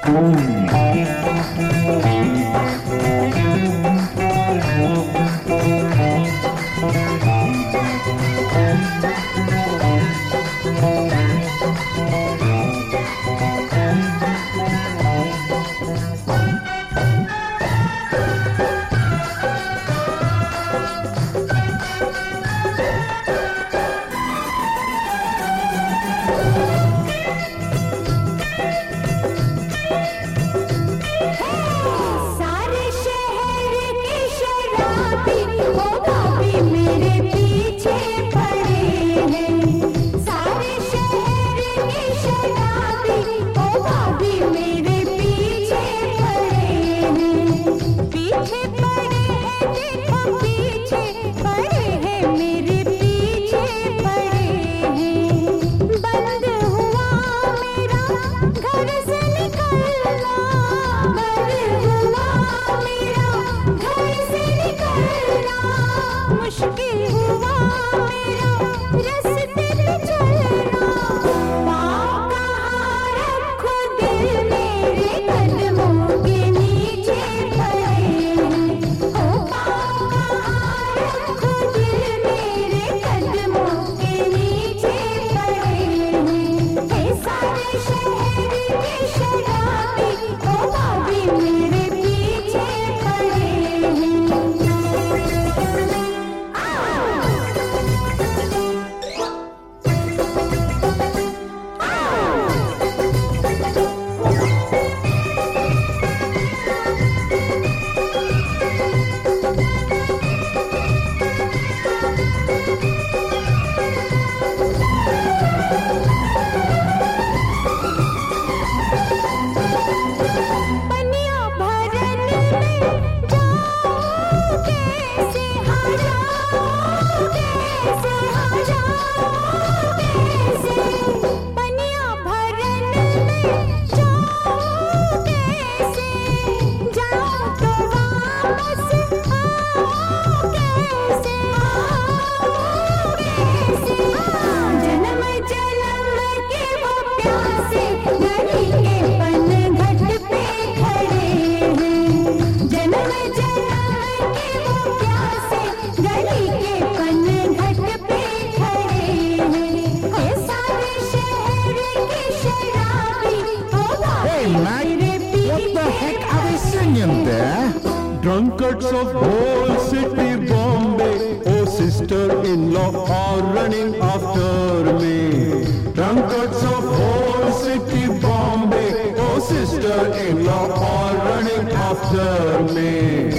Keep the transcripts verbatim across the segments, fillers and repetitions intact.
Drunkards of whole city Bombay, oh sister-in-law are running after me. Drunkards of whole city Bombay, oh sister-in-law are running after me.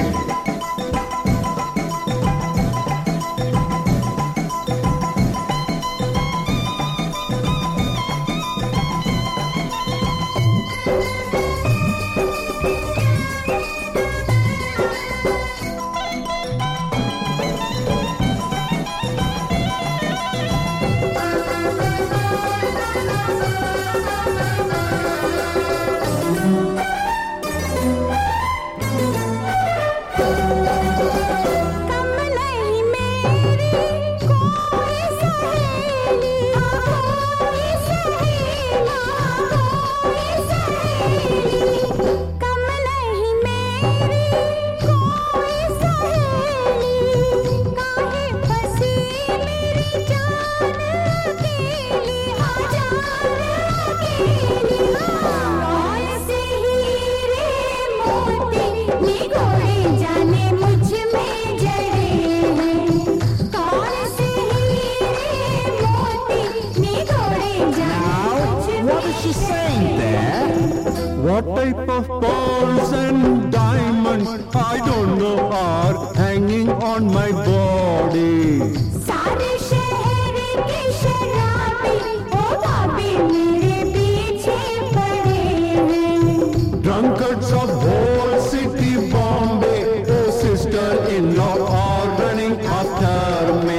What type of pearls and diamonds, I don't know, are hanging on my body? सारे शहर के शराबी, ओ भाभी मेरे पीछे पड़े हैं. Drunkards of whole city Bombay, oh sister-in-law are running after me.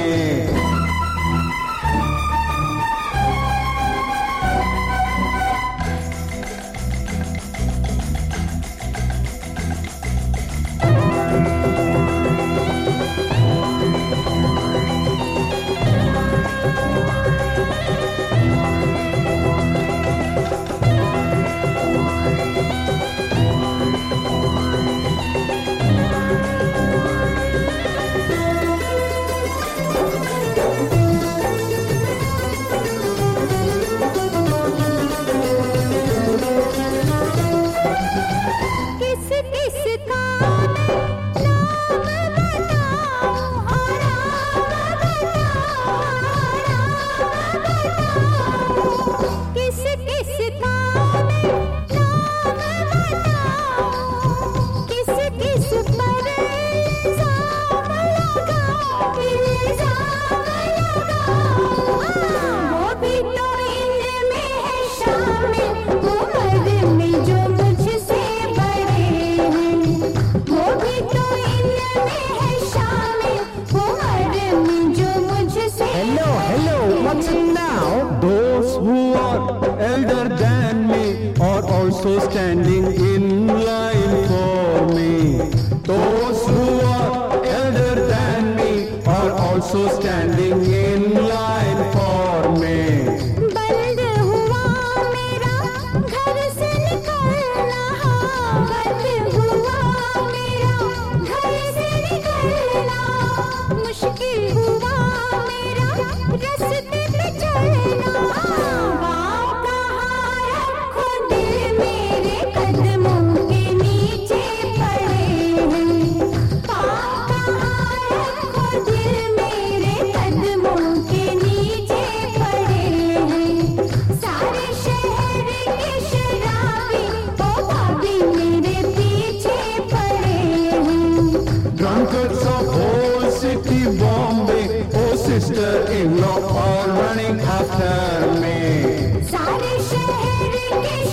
किस काम नाम बताऊं, किस किस पर इल्जाम लगाऊं, इल्जाम लगाऊं। वो भी तो इनमें है शामिल, उम्र में जो मुझसे बड़े हैं। वो भी तो इनमें है शामिल, उम्र में जो मुझसे Hello, hello, what's it now? Those who are elder than me are also standing in line for me. Those who are elder than me are also standing in line for me. बंद हुआ मेरा घर से निकलना, बंद हुआ मेरा घर से निकलना, मुश्किल हुआ मेरा रास्ते पे चलना। पाँव कहाँ रखो दिल मेरे कदमों के नीचे पड़े हैं। पाँव कहाँ रखो दिल मेरे कदमों के नीचे पड़े हैं। सारे शहर के शराबी ओ भाभी मेरे पीछे पड़े हैं। Drunkards of whole city Bombay, oh sister-in-law, are running after me. सारे शहर के